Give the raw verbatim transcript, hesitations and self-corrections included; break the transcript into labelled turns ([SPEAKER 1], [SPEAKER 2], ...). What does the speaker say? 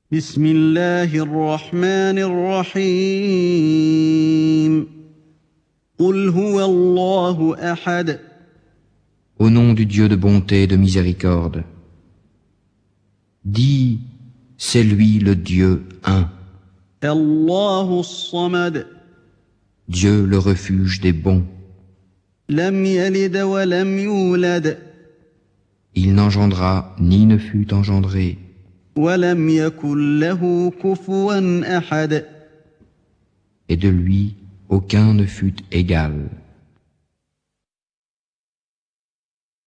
[SPEAKER 1] بسم الله الرحمن الرحيم قل هو الله أحد
[SPEAKER 2] Au nom du Dieu de bonté et de miséricorde, dis, c'est lui le Dieu un,
[SPEAKER 1] الله الصمد
[SPEAKER 2] Dieu le refuge des bons.
[SPEAKER 1] لم يلد ولم يولد
[SPEAKER 2] Il n'engendra ni ne fut engendré,
[SPEAKER 1] ولم يكن له كفوا أحد
[SPEAKER 2] et de lui aucun ne fut égal.